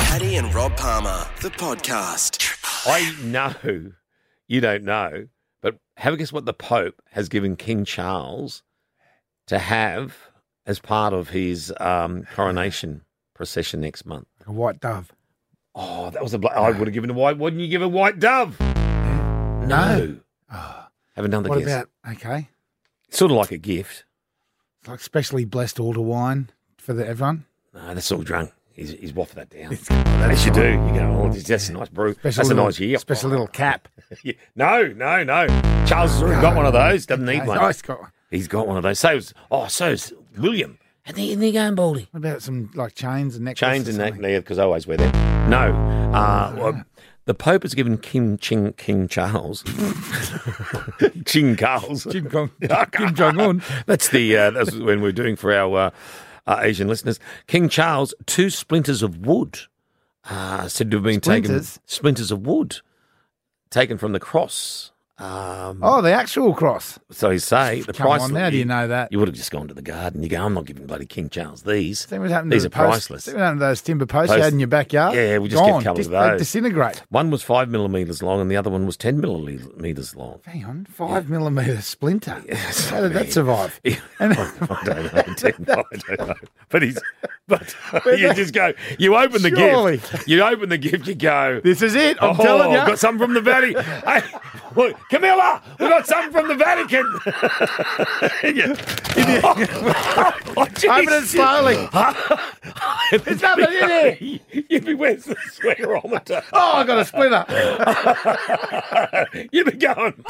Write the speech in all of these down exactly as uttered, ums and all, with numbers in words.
Paddy and Rob Palmer, the podcast. I know you don't know, but have a guess what the Pope has given King Charles to have as part of his um, coronation procession next month. A white dove. Oh, that was a. Bla- I would have given a white. Wouldn't you give a white dove? Yeah. No. Oh. Have another What guess. about, okay, Sort of like a gift. it's like specially blessed altar wine for the, everyone? No, that's all drunk. He's, he's waffled that down. It's- oh, that's As you right. do. You go, oh, that's a nice brew. Special that's little, a nice year. Special little cap. Yeah. No, no, no. Charles has already got one of those. Doesn't need Okay. one. Oh, it's got one. He's got one of those. So's, oh, so's William. And there, and there you going, Baldy. What about some like chains and necklaces? Chains and or that, something? yeah, because I always wear them. No. Uh, well, the Pope has given Kim Ching, King Charles. Ching Charles. Kim Jong, Kim Jong-un. That's the uh, that's when we're doing for our uh, uh, Asian listeners. King Charles, two splinters of wood, uh, said to have been Splinters? taken. Splinters of wood, taken from the cross. Um, Oh, the actual cross. so you say the Come price. on, how do you know that? You would have just gone to the garden. You go, I'm not giving bloody King Charles these. See what happened These to are the posts, priceless. See what happened to those timber posts Post- you had in your backyard? Yeah, we just get Gone. a couple of Dis- those. They disintegrate. One was five millimetres long and the other one was ten millimetres long. Hang on, five millimetre splinter. Yes. How did that survive? I don't know. ten, I don't know. But he's, but you just go, you open the Surely. gift, you open the gift, you go, This is it. I'm oh, telling you. got some from the Vatican. Hey, look, Camilla, we got some from the Vatican. And you- oh, Open it slowly. There's nothing in there. You'd be, where's the swearometer? Oh, I got a splinter. You'd be going.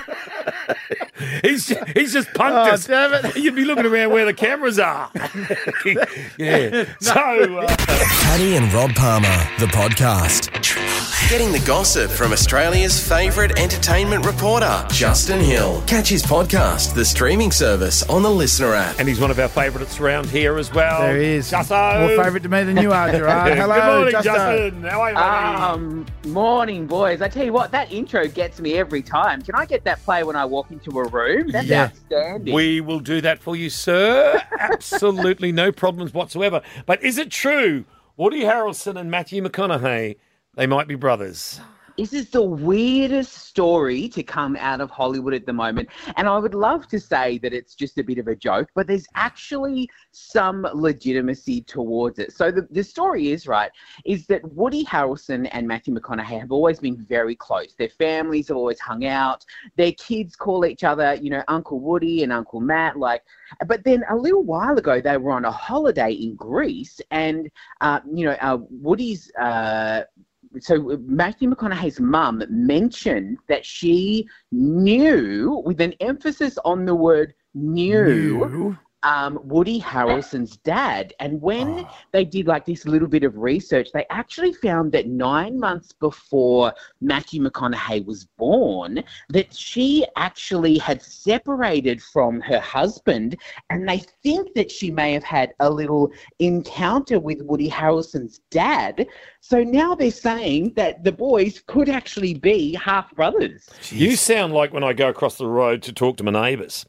he's he's just punked Oh, us. damn it. You'd be looking around where the cameras are. Yeah. So uh, Paddy and Rob Palmer, the podcast. Getting the gossip from Australia's favourite entertainment reporter, Justin Hill. Catch his podcast, The Streaming Service, on the Listener app. and he's one of our favourites around here as well. There he is. Justo. More favourite to me than you are, Gerard. Hello, Good morning, Justo. Justin. How are you, buddy? Um, morning, boys. I tell you what, that intro gets me every time. Can I get that play when I walk into a room? That's Yeah. outstanding. We will do that for you, sir. Absolutely no problems whatsoever. But is it true, Woody Harrelson and Matthew McConaughey, they might be brothers? This is the weirdest story to come out of Hollywood at the moment. And I would love to say that it's just a bit of a joke, but there's actually some legitimacy towards it. So the, the story is, right, is that Woody Harrelson and Matthew McConaughey have always been very close. Their families have always hung out. Their kids call each other, you know, Uncle Woody and Uncle Matt. Like, but then a little while ago, they were on a holiday in Greece and, uh, you know, uh, Woody's... Uh, So Matthew McConaughey's mum mentioned that she knew, with an emphasis on the word knew, New. um, Woody Harrelson's dad. And when they did like this little bit of research, they actually found that nine months before Matthew McConaughey was born, that she actually had separated from her husband, and they think that she may have had a little encounter with Woody Harrelson's dad. So now they're saying that the boys could actually be half brothers. You sound like when I go across the road to talk to my neighbours.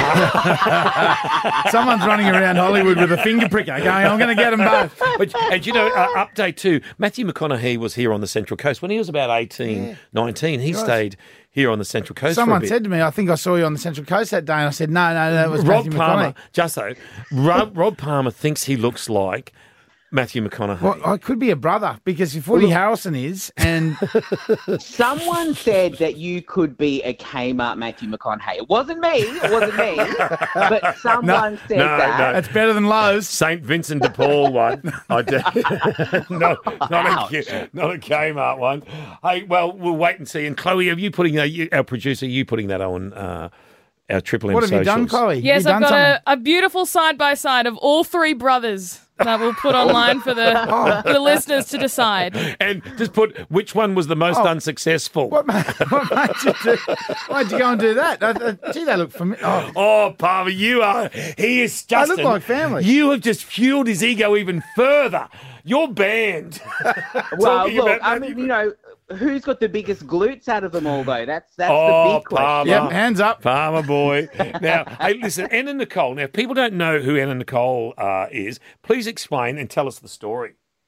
Yeah. Someone's running around Hollywood with a finger pricker going, I'm going to get them both. But, and you know, uh, update too, Matthew McConaughey was here on the Central Coast. When he was about eighteen, Yeah. nineteen, he was. stayed here on the Central Coast for a Someone bit. said to me, I think I saw you on the Central Coast that day, and I said, no, no, no, it was Rob Matthew Palmer, McConaughey. just so, Rob, Rob Palmer thinks he looks like Matthew McConaughey. Well, I could be a brother, because if Woody Harrelson is, and Someone said that you could be a Kmart Matthew McConaughey. It wasn't me. It wasn't me. But someone said no, that. no. that's better than Lowe's. Saint Vincent de Paul one. I do. no, not Ouch. a, not a Kmart one. Hey, well, we'll wait and see. And Chloe, are you putting that, you, our producer, are you putting that on uh, our Triple M What have you socials? done, Chloe? Yes, you I've done got something? a, a beautiful side by side of all three brothers that we'll put online for the for the listeners to decide. And just put which one was the most Oh. unsuccessful. What, ma- what made you do? Why'd you go and do that? Uh, uh, gee, they look familiar. Oh, Oh, Palmer, you are. He is just. look like family. You have just fueled his ego even further. You're banned. Well, Talking look, about I Matthew mean, you know, who's got the biggest glutes out of them all, though? That's that's Oh, the big question. Palmer. yep, hands up. Farmer boy. Now, hey, listen, Anna Nicole. Now, if people don't know who Anna Nicole uh, is, please explain and tell us the story.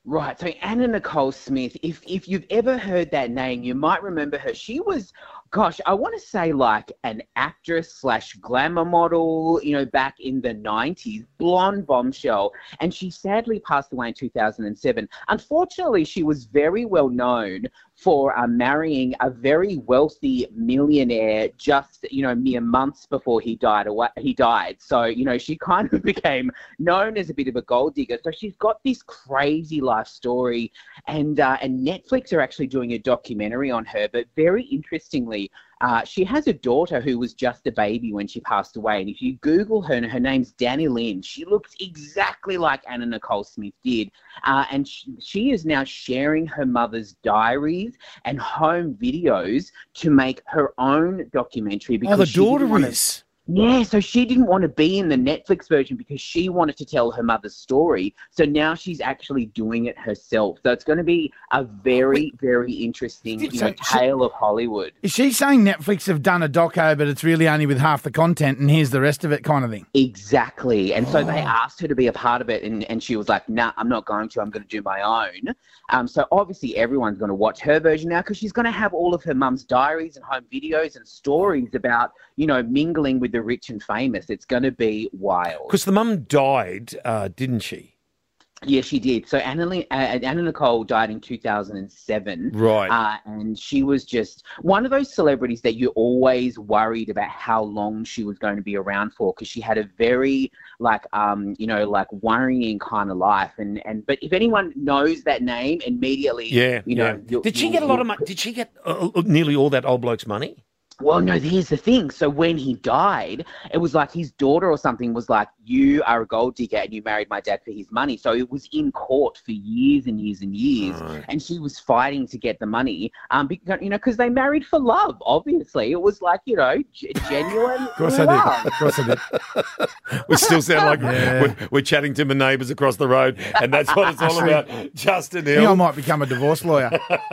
Right. So Anna Nicole Smith, if if you've ever heard that name, you might remember her. She was, gosh, I want to say like an actress slash glamour model, you know, back in the nineties, blonde bombshell. And she sadly passed away in two thousand seven. Unfortunately, she was very well known for uh, marrying a very wealthy millionaire just, you know, mere months before he died away. He died. So, you know, she kind of became known as a bit of a gold digger. So she's got this crazy life story, and uh, and Netflix are actually doing a documentary on her. But very interestingly, uh, she has a daughter who was just a baby when she passed away. And if you Google her, her name's Danny Lynn. She looks exactly like Anna Nicole Smith did. Uh, and she, she is now sharing her mother's diaries and home videos to make her own documentary. Because Oh, the she didn't daughter wanna- is. Yeah, so she didn't want to be in the Netflix version because she wanted to tell her mother's story. So now she's actually doing it herself. So it's going to be a very, very interesting, you know, So she- tale of Hollywood. Is she saying Netflix have done a doco, but it's really only with half the content and here's the rest of it kind of thing? Exactly. And so Oh. they asked her to be a part of it, and, and she was like, nah, I'm not going to. I'm going to do my own. Um, so obviously everyone's going to watch her version now because she's going to have all of her mum's diaries and home videos and stories about, you know, mingling with the rich and famous. It's going to be wild. Because the mum died, uh, didn't she? Yeah, she did. So Anna, uh, Anna Nicole died in two thousand seven. Right. Uh, and she was just one of those celebrities that you always worried about how long she was going to be around for, because she had a very, like, um, you know, like worrying kind of life. And, and but if anyone knows that name, immediately, Yeah. you know. yeah. you'll- Did she you'll- get a lot you'll- of money? Did she get uh, uh, nearly all that old bloke's money? Well, no, here's the thing. So when he died, it was like his daughter or something was like, you are a gold digger and you married my dad for his money. So it was in court for years and years and years. Right. And she was fighting to get the money, um, because, you know, because they married for love, obviously. It was like, you know, g- genuine Of course I love. did. Of course I did. We still sound like Yeah. we're, we're chatting to my neighbours across the road, and that's what it's all about. Justin I think I Hill, might become a divorce lawyer.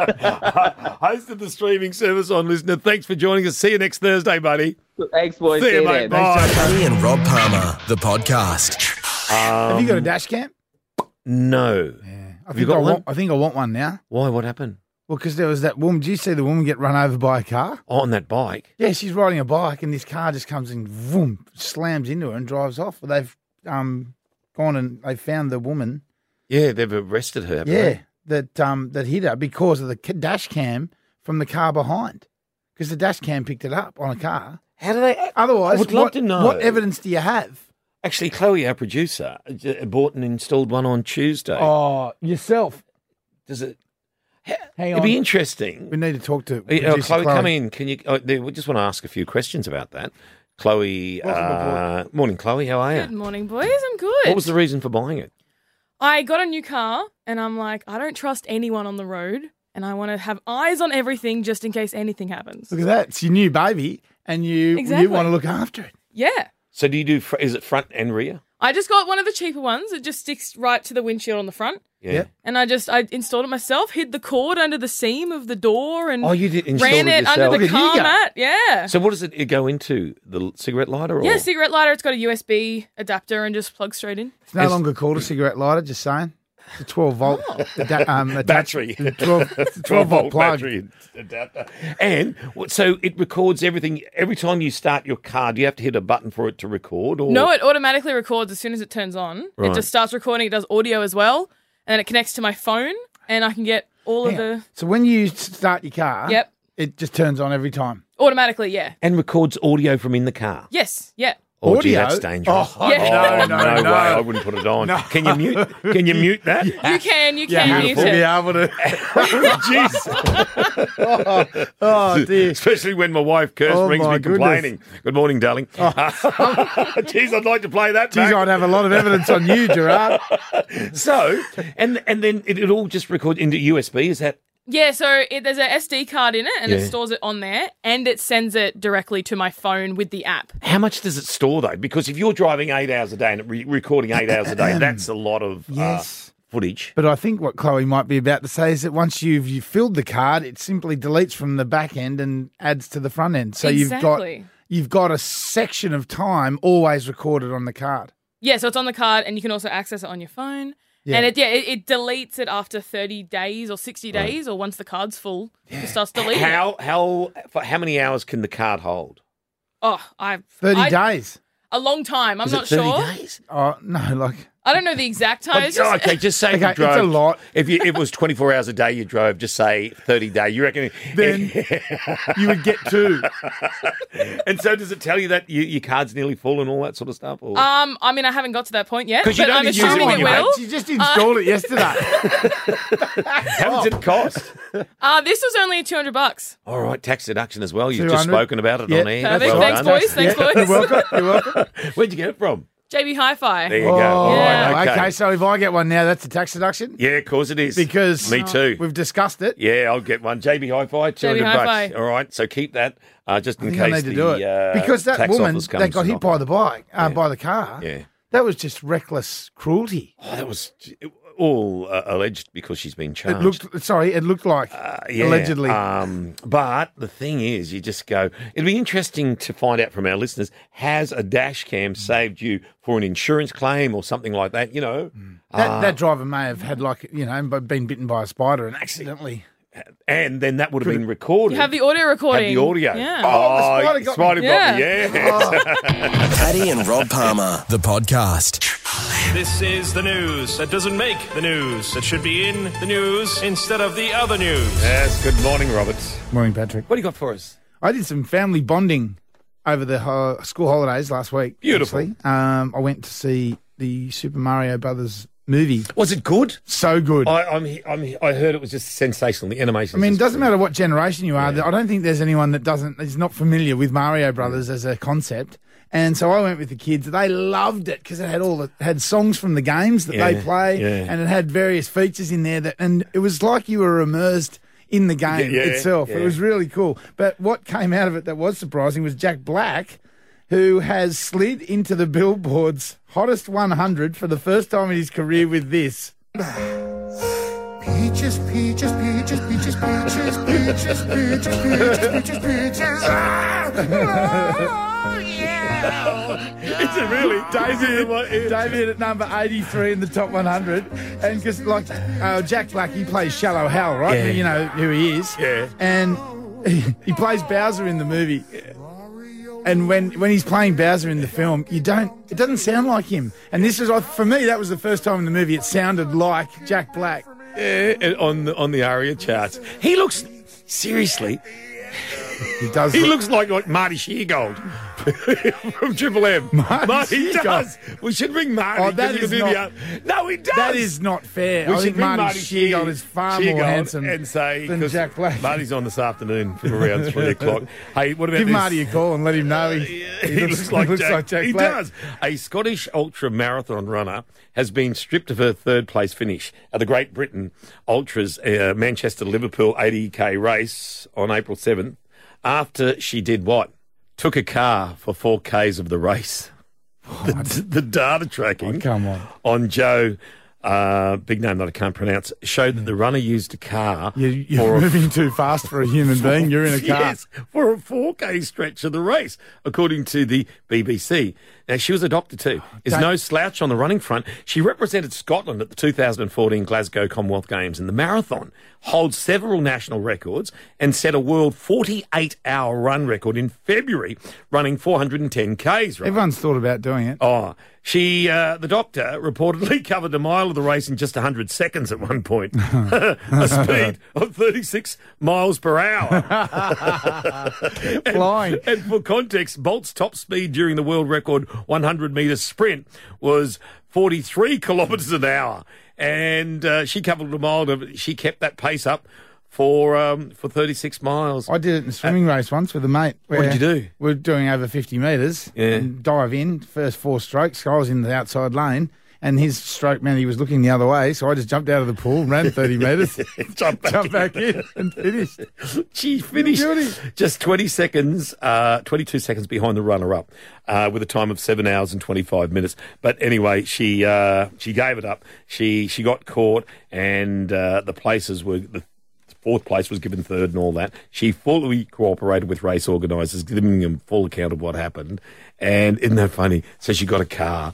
host of the streaming service on Listener. Thanks for joining us. See you next Thursday, buddy. Thanks, boys. See you, See mate. then. Bye. Danny and Rob Palmer, the podcast. Have you got a dash cam? No. Yeah. I Have you think got I one? want. I think I want one now. Why? What happened? Well, because there was that woman. Did you see the woman get run over by a car? Oh, on that bike. Yeah, she's riding a bike, and this car just comes and vroom, slams into her and drives off. Well, they've um gone and they found the woman. Yeah, they've arrested her. haven't Yeah, they? that um that hit her because of the ca- dash cam from the car behind. Because the dash cam picked it up on a car. How do they? Otherwise, I would love what, to know. what evidence do you have? Actually, Chloe, our producer, j- bought and installed one on Tuesday. Oh, yourself. Does it? Hang It'd on. be interesting. We need to talk to Uh, producer Chloe, Chloe. come in. Can you? Oh, they- we just want to ask a few questions about that. Chloe, Welcome uh, morning, Chloe. How are Good you? morning, boys. I'm good. What was the reason for buying it? I got a new car, and I'm like, I don't trust anyone on the road, and I want to have eyes on everything just in case anything happens. Look at that. It's your new baby, and you Exactly. you want to look after it. Yeah. So, do you do? fr- Is it front and rear? I just got one of the cheaper ones. It just sticks right to the windshield on the front. Yeah. Yep. And I just, I installed it myself, hid the cord under the seam of the door and Oh, you did install ran it it under yourself. the Look at you car go. mat. Yeah. So, what does it go into? The l- cigarette lighter? Or? Yeah, cigarette lighter. It's got a U S B adapter and just plugs straight in. It's no It's- longer called a cigarette lighter, just saying. It's a twelve volt ada- um, attach- Battery. twelve, it's a twelve volt plug. battery adapter. And w- so it records everything. Every time you start your car, do you have to hit a button for it to record? Or? No, it automatically records as soon as it turns on. Right. It just starts recording. It does audio as well. And then it connects to my phone and I can get all of Yeah. the... So when you start your car, Yep. it just turns on every time. Automatically, yeah. And records audio from in the car. Yes, yeah. Oh, gee, Audio? that's dangerous. Oh, Yeah. no, no, no. way. I wouldn't put it on. Can you mute? Can you mute that? You can, you Yeah, can you mute will it. be able to. Jeez. Oh, dear. Especially when my wife Kirst Oh, rings my me goodness. complaining. Good morning, darling. Jeez, I'd like to play that. Geez, back. I'd have a lot of evidence on you, Gerard. So, and and then it, it all just records into U S B. Is that? Yeah, so it, there's a S D card in it and Yeah. it stores it on there and it sends it directly to my phone with the app. How much does it store though? Because if you're driving eight hours a day and re- recording eight hours a day, that's a lot of Yes. uh, footage. But I think what Chloe might be about to say is that once you've you filled the card, it simply deletes from the back end and adds to the front end. So Exactly. you've got you've got a section of time always recorded on the card. Yeah, so it's on the card and you can also access it on your phone. Yeah. And it yeah, it, it deletes it after thirty days or sixty days, or once the card's full, it starts deleting it. How how for how many hours can the card hold? Oh, I thirty I- days. a long time. I'm Is not it thirty sure. days? Oh, no, like... I don't know the exact time. But, It's just- oh, okay, just say Okay, you it's drove. a lot. If you, it was twenty-four hours a day you drove, just say thirty days. You reckon? Then you would get two. And so does it tell you that you, your card's nearly full and all that sort of stuff? Or? Um, I mean, I haven't got to that point yet, 'Cause but you'd I'm only use it assuming when it you had- will. She just installed it yesterday. How much did it cost? Uh, this was only two hundred bucks. All right, tax deduction as well. You've two just hundred. spoken about it Yeah. on air. Perfect. Well Thanks, done. boys. Thanks, Yeah, boys. You're welcome. You're welcome. Where'd you get it from? J B Hi-Fi. There you Oh, go. Yeah. Right, okay. So if I get one now, that's a tax deduction? Yeah, of course it is. Because Me too. we've discussed it. Yeah, I'll get one. J B Hi-Fi, two hundred J B bucks. Hi-Fi. All right, so keep that uh, just in I think case I need to the do it. uh, because that tax woman office that comes got to hit knock by it. the bike, uh, Yeah. by the car, Yeah. that was just reckless cruelty. Oh, that was all uh, alleged because she's been charged. It looked, sorry, it looked like Uh, yeah, allegedly. Um, but the thing is, you just go, it'd be interesting to find out from our listeners, has a dash cam saved you for an insurance claim or something like that? You know, that, uh, that driver may have had like, you know, been bitten by a spider and accidentally. and then that would have been recorded. You have the audio recording. Have the audio. Yeah. Oh, the spider got spider me. got me, Yeah. yeah. Paddy and Rob Palmer, the podcast. This is the news that doesn't make the news, that should be in the news instead of the other news. Yes, good morning, Roberts. Morning, Patrick. What do you got for us? I did some family bonding over the ho- school holidays last week. Beautiful. actually. Um, I went to see the Super Mario Brothers movie. Was it good? So good. I, I'm, I'm, I heard it was just sensational. The animation. I mean, it is doesn't just matter what generation you are. I don't think there's anyone that doesn't is not familiar with Mario Brothers as a concept. And so I went with the kids. They loved it because it had all the had songs from the games that Yeah, they play, yeah. and it had various features in there that, and it was like you were immersed in the game Yeah, itself. yeah. It was really cool. But what came out of it that was surprising was Jack Black, who has slid into the Billboard's hottest one hundred for the first time in his career with this. Peaches, peaches, peaches, peaches, peaches, peaches, peaches, peaches, peaches, peaches. Oh, yeah. Is it really? David, David at number eighty-three in the top one hundred. And because, like, uh, Jack Black, he plays Shallow Hal, right? Yeah. You know who he is. Yeah. And he, he plays Bowser in the movie. And when, when he's playing Bowser in the film, you don't, it doesn't sound like him. And this is, for me, that was the first time in the movie it sounded like Jack Black. Yeah, and on the on the ARIA charts. He looks seriously. He does. He look- looks like like Marty Sheargold from Triple M. Marty he Sheargold. does. We should bring Marty. Oh, that 'cause he is can do not- the other- No, he does. That is not fair. We I should think bring Marty, Marty Sheargold Shear- is far Sheargold more handsome and say than 'cause Jack Black. Marty's on this afternoon from around three o'clock. Hey, what about Give this? Marty a call and let him know he, He, looks, like, looks Jack. like Jack He Black. does. A Scottish ultra marathon runner has been stripped of her third place finish at the Great Britain Ultras uh, Manchester Liverpool eighty k race on April seventh after she did what? Took a car for four k's of the race. The, the data tracking Oh, come on. on Joe, uh, big name that I can't pronounce, showed that the runner used a car You, for you're a moving too fast for a human being. You're in a car. Yes, for a four k stretch of the race, according to the B B C. Now, she was a doctor too. Is Don't- no slouch on the running front. She represented Scotland at the two thousand fourteen Glasgow Commonwealth Games in the marathon, holds several national records, and set a world forty-eight hour run record in February, running four hundred ten k's. Right? Everyone's thought about doing it. Oh, she, uh, the doctor, reportedly covered a mile of the race in just one hundred seconds at one point. A speed of thirty-six miles per hour. and, Flying. and for context, Bolt's top speed during the world record one hundred metre sprint was forty-three kilometres an hour. And uh, she covered a mile. Of, she kept that pace up for um, for thirty-six miles. I did it in a swimming race once with a mate. What did you do? We're doing over fifty metres. Yeah. And dive in, first four strokes. I was in the outside lane, and his stroke man, he was looking the other way. So I just jumped out of the pool, ran thirty metres, Jump back jumped back in, and finished. She finished Beauty. just twenty seconds, uh, twenty-two seconds behind the runner-up, uh, with a time of seven hours and twenty-five minutes. But anyway, she uh, she gave it up. She she got caught, and uh, the places were the fourth place was given third and all that. She fully cooperated with race organisers, giving them full account of what happened. And isn't that funny? So she got a car.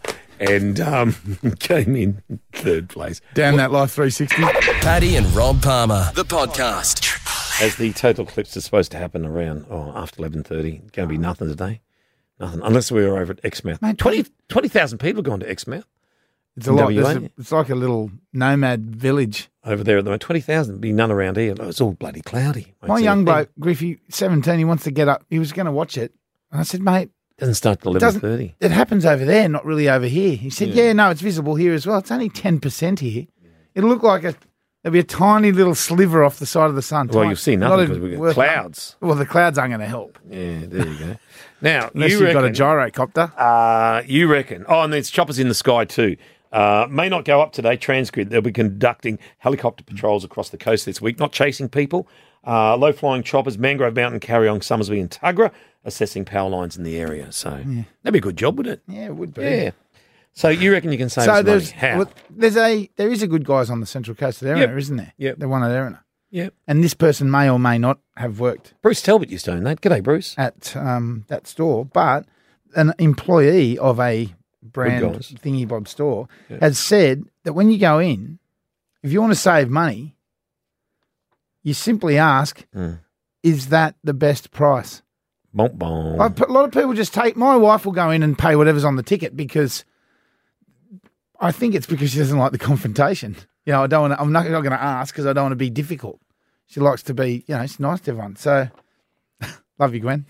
and um, came in third place. Down that life three sixty. Paddy and Rob Palmer, the podcast. As the total eclipse is supposed to happen around oh, after eleven thirty, going to be nothing today. Nothing, unless we were over at Exmouth. Mate, twenty thousand people have gone to Exmouth. It's a lot. W A. There's a, it's like a little nomad village. Over there at the moment. twenty thousand, be none around here. It's all bloody cloudy. Won't My see young a thing. bloke, Griffey, seventeen, he wants to get up. He was going to watch it. And I said, mate, Doesn't start till it eleven doesn't- thirty. it happens over there, not really over here. He said, Yeah. yeah, no, it's visible here as well. It's only ten percent here. It'll look like a, there'll be a tiny little sliver off the side of the sun. Well, Tiny- you'll see not nothing even because we've got worth clouds. nothing. Well, the clouds aren't going to help. Yeah, there you go. Now, Unless you you've reckon, got a gyrocopter. Uh, you reckon. Oh, and there's choppers in the sky too. Uh, may not go up today. Transgrid, they'll be conducting helicopter patrols across the coast this week, not chasing people. Uh, low-flying choppers, Mangrove Mountain, Carryong, Summersby and Tugra, assessing power lines in the area. So that'd be a good job, wouldn't it? Yeah, it would be. Yeah. So you reckon you can save So us there's, money? How? well, there's a, there is a good guys on the central coast of Erina, Yep. isn't there? Yep. They're one at Erina. Yeah. And this person may or may not have worked Bruce Talbot used to own that. G'day, Bruce. at um, that store, but an employee of a brand guys. thingy bob store has said that when you go in, if you want to save money, you simply ask, Mm. is that the best price? Bonk, bonk. I, a lot of people just take, my wife will go in and pay whatever's on the ticket because I think it's because she doesn't like the confrontation. You know, I don't want to, I'm not, not going to ask because I don't want to be difficult. She likes to be, you know, she's nice to everyone. So, love you, Gwen.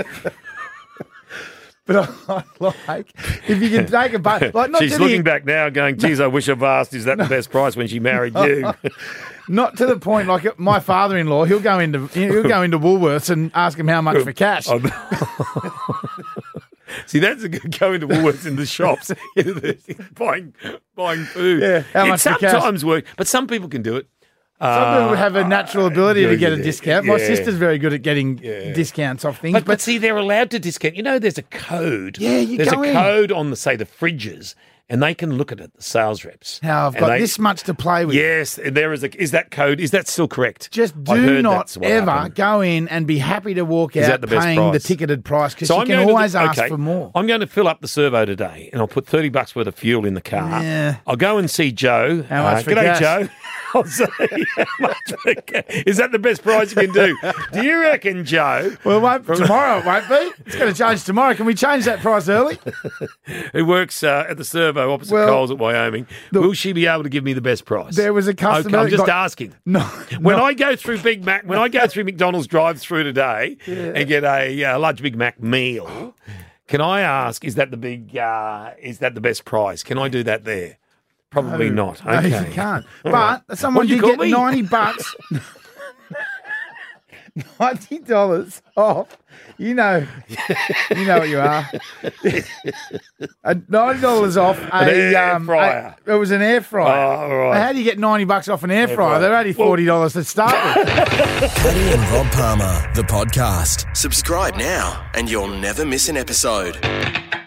But I like, if you can take a bite, like not She's to the- looking back now going, geez, I wish I've asked, is that the best price when she married you? Not to the point like my father-in-law. He'll go into he'll go into Woolworths and ask him how much for cash. See, that's a good go into Woolworths in the shops, buying buying food. Yeah, how it much for cash? sometimes works, but some people can do it. Some people have a natural ability to get a discount. My yeah. sister's very good at getting Yeah. discounts off things. But, But, but see, they're allowed to discount. You know, there's a code. Yeah, you There's go a in. code on the say the fridges, and they can look at it. The sales reps. how I've And got they- this much to play with. Yes, there is a. Is that code? Is that still correct? Just I do heard not that's what ever happened. go in and be happy to walk Is out that the best paying price? the ticketed price because So you I'm can going to always do- ask okay, for more. I'm going to fill up the servo today, and I'll put thirty bucks worth of fuel in the car. Yeah. I'll go and see Joe. How much uh, for G'day, gas? Joe. I'll say, how much for gas? Is that the best price you can do? Do you reckon, Joe, Well, it won't, tomorrow it won't be. It's going to change tomorrow. Can we change that price early? who works uh, at the servo opposite Well, Coles at Wyoming, look, will she be able to give me the best price? There was a customer. Okay, I'm that just got- asking. No, When no. I go through Big Mac, when I go through McDonald's drive-through today and get a uh, large Big Mac meal, can I ask, is that the big, uh, is that the best price? Can I do that there? Probably not. No, Okay. you can't. All But right. someone What'd you did call get me? ninety bucks, ninety dollars off. You know, you know what you are. Uh, ninety dollars off a An air um, fryer. a- it was an air fryer. Oh, all right. Now, how do you get ninety bucks off an air, fryer? fryer. They're only forty dollars to start with. Paddy and Rob Palmer, the podcast. Subscribe now and you'll never miss an episode.